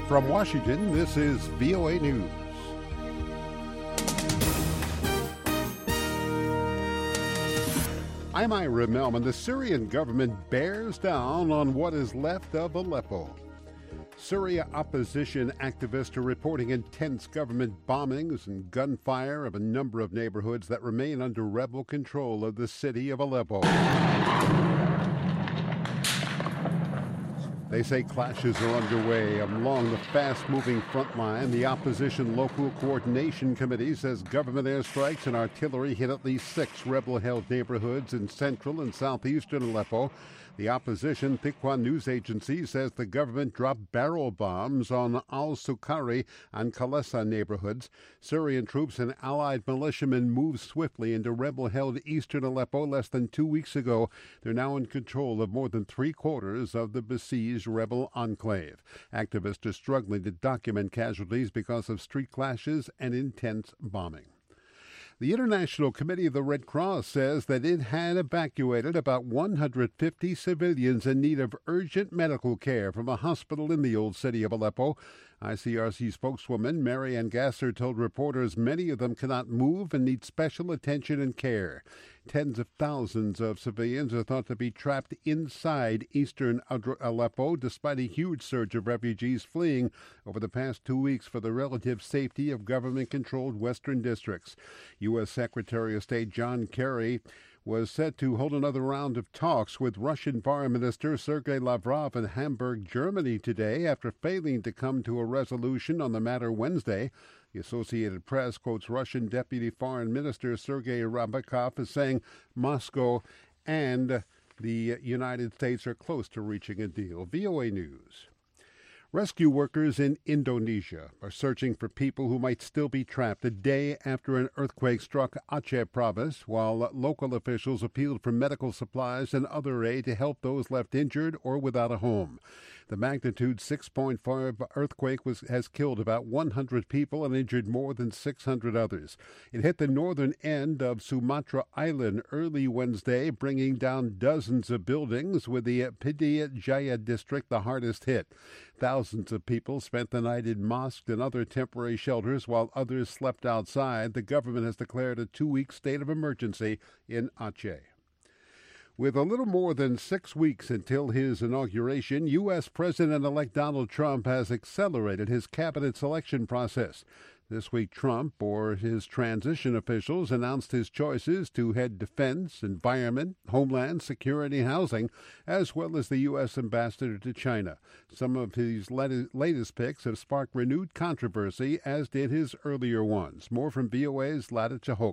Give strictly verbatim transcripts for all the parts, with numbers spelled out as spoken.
From Washington, this is V O A News. I'm Ira Melman. The Syrian government bears down on what is left of Aleppo. Syria opposition activists are reporting intense government bombings and gunfire of a number of neighborhoods that remain under rebel control of the city of Aleppo. They say clashes are underway along the fast-moving front line. The opposition local coordination committee says government airstrikes and artillery hit at least six rebel-held neighborhoods in central and southeastern Aleppo. The opposition Tiqwan news agency says the government dropped barrel bombs on al-Sukari and Kalesa neighborhoods. Syrian troops and allied militiamen moved swiftly into rebel-held eastern Aleppo less than two weeks ago. They're now in control of more than three-quarters of the besieged rebel enclave. Activists are struggling to document casualties because of street clashes and intense bombing. The International Committee of the Red Cross says that it had evacuated about one hundred fifty civilians in need of urgent medical care from a hospital in the old city of Aleppo. I C R C spokeswoman Marianne Gasser told reporters many of them cannot move and need special attention and care. Tens of thousands of civilians are thought to be trapped inside eastern Aleppo, despite a huge surge of refugees fleeing over the past two weeks for the relative safety of government-controlled western districts. U S. Secretary of State John Kerry was set to hold another round of talks with Russian Foreign Minister Sergei Lavrov in Hamburg, Germany today after failing to come to a resolution on the matter Wednesday. The Associated Press quotes Russian Deputy Foreign Minister Sergei Ryabkov as saying Moscow and the United States are close to reaching a deal. V O A News. Rescue workers in Indonesia are searching for people who might still be trapped a day after an earthquake struck Aceh province, while local officials appealed for medical supplies and other aid to help those left injured or without a home. The magnitude six point five earthquake was, has killed about one hundred people and injured more than six hundred others. It hit the northern end of Sumatra Island early Wednesday, bringing down dozens of buildings, with the Pidijaya Jaya district the hardest hit. Thousands of people spent the night in mosques and other temporary shelters while others slept outside. The government has declared a two-week state of emergency in Aceh. With a little more than six weeks until his inauguration, U S. President-elect Donald Trump has accelerated his cabinet selection process. This week, Trump, or his transition officials, announced his choices to head defense, environment, homeland security, and housing, as well as the U S ambassador to China. Some of his latest picks have sparked renewed controversy, as did his earlier ones. More from V O A's Lada Chahok.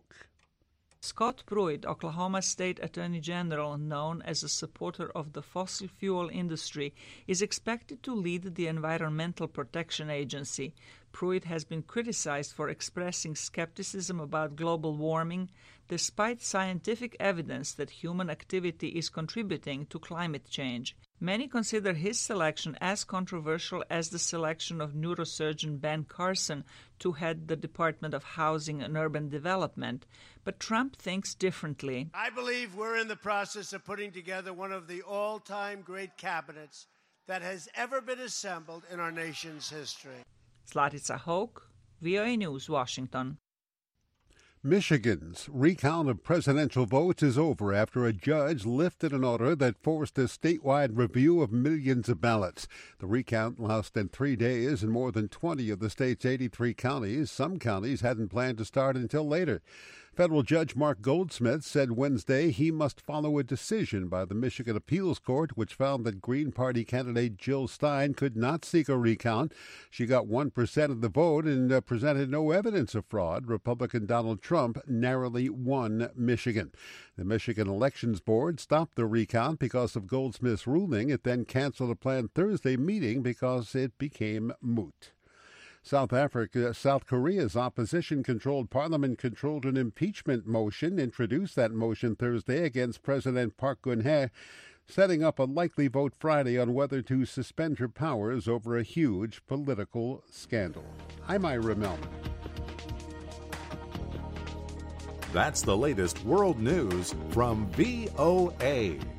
Scott Pruitt, Oklahoma State Attorney General, known as a supporter of the fossil fuel industry, is expected to lead the Environmental Protection Agency. Pruitt has been criticized for expressing skepticism about global warming, despite scientific evidence that human activity is contributing to climate change. Many consider his selection as controversial as the selection of neurosurgeon Ben Carson to head the Department of Housing and Urban Development, but Trump thinks differently. I believe we're in the process of putting together one of the all-time great cabinets that has ever been assembled in our nation's history. Zlatica Hoke, V O A News, Washington. Michigan's recount of presidential votes is over after a judge lifted an order that forced a statewide review of millions of ballots. The recount lasted three days in more than twenty of the state's eighty-three counties. Some counties hadn't planned to start until later. Federal Judge Mark Goldsmith said Wednesday he must follow a decision by the Michigan Appeals Court, which found that Green Party candidate Jill Stein could not seek a recount. She got one percent of the vote and uh, presented no evidence of fraud. Republican Donald Trump narrowly won Michigan. The Michigan Elections Board stopped the recount because of Goldsmith's ruling. It then canceled a planned Thursday meeting because it became moot. South Africa, South Korea's opposition-controlled parliament controlled an impeachment motion, introduced that motion Thursday against President Park Geun-hye, setting up a likely vote Friday on whether to suspend her powers over a huge political scandal. I'm Ira Melman. That's the latest world news from V O A.